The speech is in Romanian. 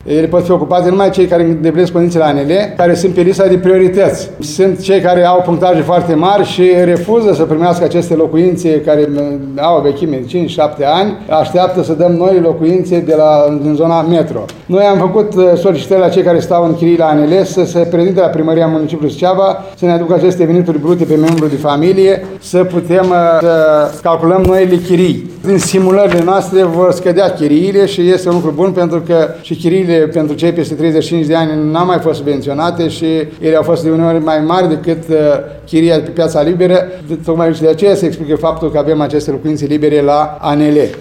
ele pot fi ocupate numai cei care îndeplinesc condițiile ANL, care sunt pe lista de priorități. Sunt cei care au punctaje foarte mari și refuză să primească aceste locuințe care au o vechime de 5-7 ani, așteaptă să dăm noi locuințe din zona metro. Noi am făcut solicitări la cei care stau în chirii la ANL să se prezinte la Primăria Municipiului Suceava, să ne aducă aceste venituri brute pe membru de familie, să putem să calculăm noile chirii. Din simulările noastre vor scădea chiriile și este un lucru bun pentru că și chiriile pentru cei peste 35 de ani n-au mai fost subvenționate și ele au fost de uneori mai mari decât chiria pe piața liberă. Tocmai de aceea se explică faptul că avem aceste locuințe libere la ANL.